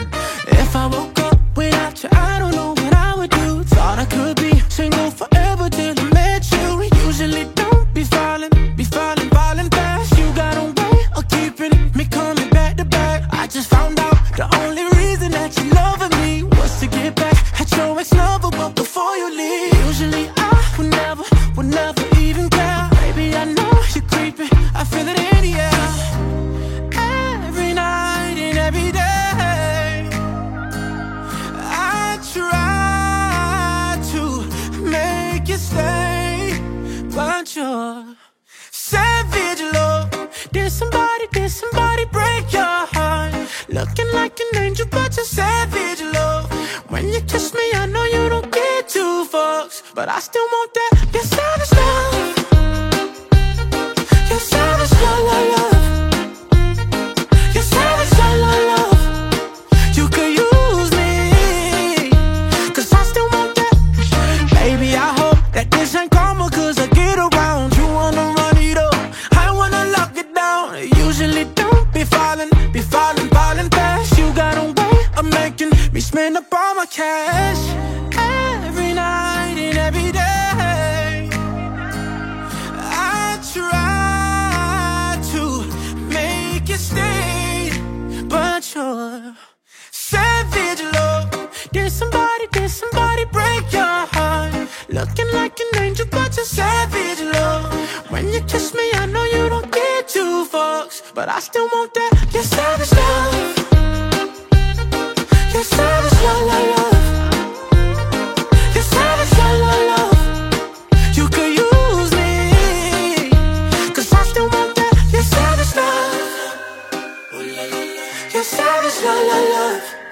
If I woke up without you, I don't know what I would do. Thought I could be single forever till I met you. Usually don't be falling fast. You got a way of keeping me coming back to back. I just found out the only reason that you loving me was to get back at your ex-lover, but before you leave. Usually I would never even care. Baby, I know you're creeping, I feel it in the air. Every night and every day I try to make you stay, but you're savage love. Did somebody break your heart? Looking like an angel, but you're savage love. When you kiss me, I know you don't get two fucks, but I still want that. You're savage love. You're savage love, love, love. You're savage love, love, love. You could use me, 'cause I still want that. Baby, I hope that this ain't karma, 'cause I get around. You wanna run it up, I wanna lock it down. Usually don't be falling fast. You got a way of making me spend up all my cash. Every night and every day I try to make you stay, but you're savage love. Did somebody break your heart? Looking like an angel, but you're savage love. When you kiss me, I know you don't get two fucks, but I still want that. You're savage love. You're savage love, love, love. You're savage love, love, love. You could use me, 'cause I still want that. You're savage love. You're savage love, love, love.